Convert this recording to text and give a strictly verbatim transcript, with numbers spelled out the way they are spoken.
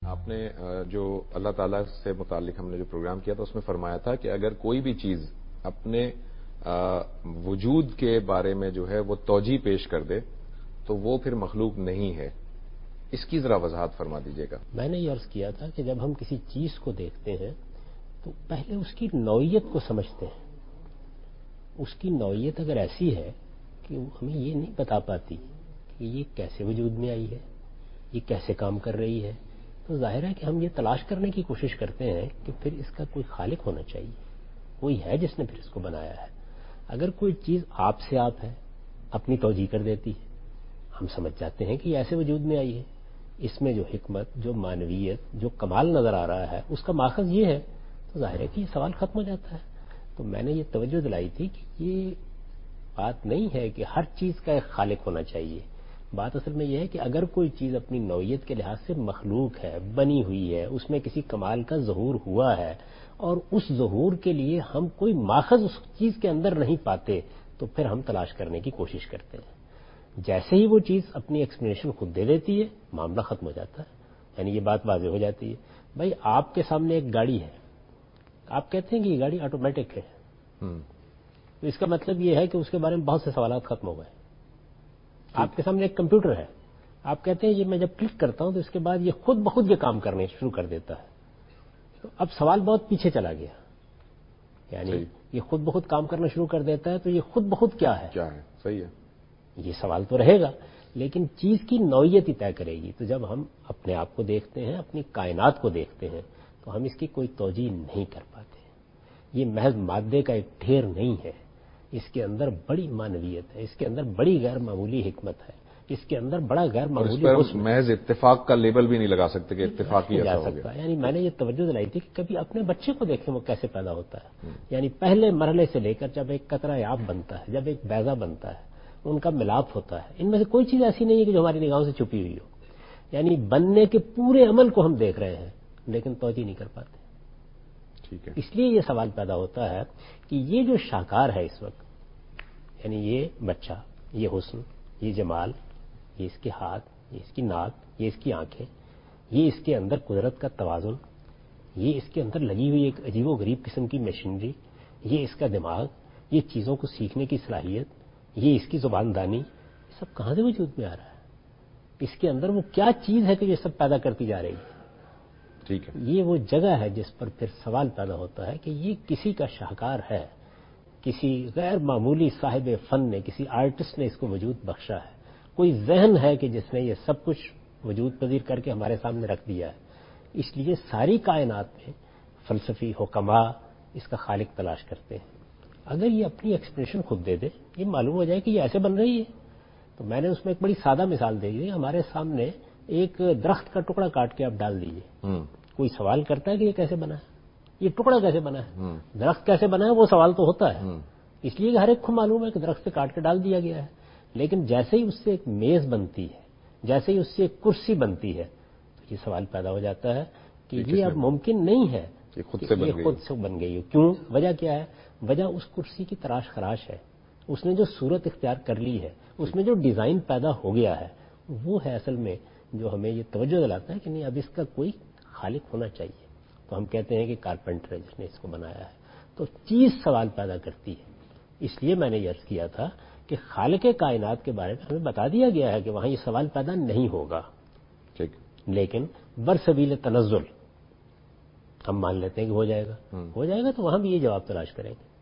آپ نے جو اللہ تعالیٰ سے متعلق ہم نے جو پروگرام کیا تھا اس میں فرمایا تھا کہ اگر کوئی بھی چیز اپنے وجود کے بارے میں جو ہے وہ توجیہ پیش کر دے تو وہ پھر مخلوق نہیں ہے. اس کی ذرا وضاحت فرما دیجیے گا. میں نے یہ عرض کیا تھا کہ جب ہم کسی چیز کو دیکھتے ہیں تو پہلے اس کی نوعیت کو سمجھتے ہیں. اس کی نوعیت اگر ایسی ہے کہ وہ ہمیں یہ نہیں بتا پاتی کہ یہ کیسے وجود میں آئی ہے، یہ کیسے کام کر رہی ہے، تو ظاہر ہے کہ ہم یہ تلاش کرنے کی کوشش کرتے ہیں کہ پھر اس کا کوئی خالق ہونا چاہیے، کوئی ہے جس نے پھر اس کو بنایا ہے. اگر کوئی چیز آپ سے آپ ہے، اپنی توجیہ کر دیتی ہے، ہم سمجھ جاتے ہیں کہ یہ ایسے وجود میں آئی ہے. اس میں جو حکمت، جو معنویت، جو کمال نظر آ رہا ہے اس کا ماخذ یہ ہے، تو ظاہر ہے کہ یہ سوال ختم ہو جاتا ہے. تو میں نے یہ توجہ دلائی تھی کہ یہ بات نہیں ہے کہ ہر چیز کا ایک خالق ہونا چاہیے. بات اصل میں یہ ہے کہ اگر کوئی چیز اپنی نوعیت کے لحاظ سے مخلوق ہے، بنی ہوئی ہے، اس میں کسی کمال کا ظہور ہوا ہے اور اس ظہور کے لیے ہم کوئی ماخذ اس چیز کے اندر نہیں پاتے تو پھر ہم تلاش کرنے کی کوشش کرتے ہیں. جیسے ہی وہ چیز اپنی ایکسپلینیشن خود دے دیتی ہے معاملہ ختم ہو جاتا ہے. یعنی یہ بات واضح ہو جاتی ہے. بھائی آپ کے سامنے ایک گاڑی ہے، آپ کہتے ہیں کہ یہ گاڑی آٹومیٹک ہے، تو اس کا مطلب یہ ہے کہ اس کے بارے میں بہت سے سوالات ختم ہو گئے. آپ کے سامنے ایک کمپیوٹر ہے، آپ کہتے ہیں یہ میں جب کلک کرتا ہوں تو اس کے بعد یہ خود بخود یہ کام کرنے شروع کر دیتا ہے. تو اب سوال بہت پیچھے چلا گیا. یعنی یہ خود بخود کام کرنا شروع کر دیتا ہے تو یہ خود بخود کیا ہے؟ کیا ہے؟ صحیح ہے. یہ سوال تو رہے گا لیکن چیز کی نوعیت ہی طے کرے گی. تو جب ہم اپنے آپ کو دیکھتے ہیں، اپنی کائنات کو دیکھتے ہیں تو ہم اس کی کوئی توجیہ نہیں کر پاتے. یہ محض مادے کا ایک ڈھیر نہیں ہے، اس کے اندر بڑی معنویت ہے، اس کے اندر بڑی غیر معمولی حکمت ہے، اس کے اندر بڑا غیر معمولی حسن. محض اتفاق کا لیبل بھی نہیں لگا سکتے کہ اتفاق ہی ایسا ہو گیا. یعنی میں نے یہ توجہ دلائی تھی کہ کبھی اپنے بچے کو دیکھیں وہ کیسے پیدا ہوتا ہے. یعنی پہلے مرحلے سے لے کر جب ایک قطرہ آب بنتا ہے، جب ایک بیضہ بنتا ہے، ان کا ملاپ ہوتا ہے. ان میں سے کوئی چیز ایسی نہیں ہے کہ جو ہماری نگاہوں سے چھپی ہوئی ہو. یعنی بننے کے پورے عمل کو ہم دیکھ رہے ہیں لیکن توجہ نہیں کر پاتے. ٹھیک ہے. اس لیے یہ سوال پیدا ہوتا ہے کہ یہ جو شاہکار ہے اس وقت، یعنی یہ بچہ، یہ حسن، یہ جمال، یہ اس کے ہاتھ، یہ اس کی ناک، یہ اس کی آنکھیں، یہ اس کے اندر قدرت کا توازن، یہ اس کے اندر لگی ہوئی ایک عجیب و غریب قسم کی مشینری، یہ اس کا دماغ، یہ چیزوں کو سیکھنے کی صلاحیت، یہ اس کی زبان دانی، یہ سب کہاں سے وجود میں آ رہا ہے؟ اس کے اندر وہ کیا چیز ہے کہ یہ سب پیدا کرتی جا رہی ہے؟ ٹھیک ہے. یہ وہ جگہ ہے جس پر پھر سوال پیدا ہوتا ہے کہ یہ کسی کا شاہکار ہے، کسی غیر معمولی صاحب فن نے، کسی آرٹسٹ نے اس کو وجود بخشا ہے. کوئی ذہن ہے کہ جس نے یہ سب کچھ وجود پذیر کر کے ہمارے سامنے رکھ دیا ہے. اس لیے ساری کائنات میں فلسفی حکما اس کا خالق تلاش کرتے ہیں. اگر یہ اپنی ایکسپریشن خود دے دے، یہ معلوم ہو جائے کہ یہ ایسے بن رہی ہے. تو میں نے اس میں ایک بڑی سادہ مثال دے دی. ہمارے سامنے ایک درخت کا ٹکڑا کاٹ کے آپ ڈال دیجئے، کوئی سوال کرتا ہے کہ یہ کیسے بنا ہے، یہ ٹکڑا کیسے بنا ہے، درخت کیسے بنا ہے؟ وہ سوال تو ہوتا ہے اس لیے کہ ہر ایک کو معلوم ہے کہ درخت سے کاٹ کے ڈال دیا گیا ہے. لیکن جیسے ہی اس سے ایک میز بنتی ہے، جیسے ہی اس سے ایک کرسی بنتی ہے تو یہ سوال پیدا ہو جاتا ہے کہ یہ اب ممکن نہیں ہے کہ خود سے بن گئی ہو. کیوں؟ وجہ کیا ہے؟ وجہ اس کرسی کی تراش خراش ہے. اس نے جو صورت اختیار کر لی ہے، اس میں جو ڈیزائن پیدا ہو گیا ہے، وہ ہے اصل میں جو ہمیں یہ توجہ دلاتا ہے کہ نہیں اب اس کا کوئی خالق ہونا چاہیے. تو ہم کہتے ہیں کہ کارپینٹر ہے جس نے اس کو بنایا ہے. تو چیز سوال پیدا کرتی ہے. اس لیے میں نے یہ عرض کیا تھا کہ خالق کائنات کے بارے میں ہمیں بتا دیا گیا ہے کہ وہاں یہ سوال پیدا نہیں ہوگا. ٹھیک. لیکن برسبیل تنزل ہم مان لیتے ہیں کہ ہو جائے گا ہو جائے گا تو وہاں بھی یہ جواب تلاش کریں گے.